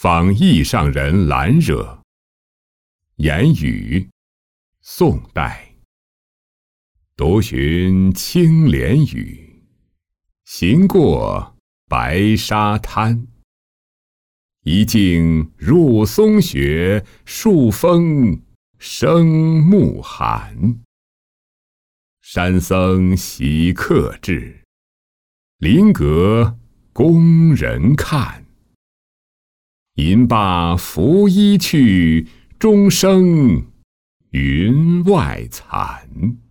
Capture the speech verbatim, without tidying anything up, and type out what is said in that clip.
访异上人兰惹。言语，宋代。独寻青莲雨，行过白沙滩。一径入松穴，数峰生木寒。山僧喜客至，林阁宫人看。银罢拂衣去，钟声云外残。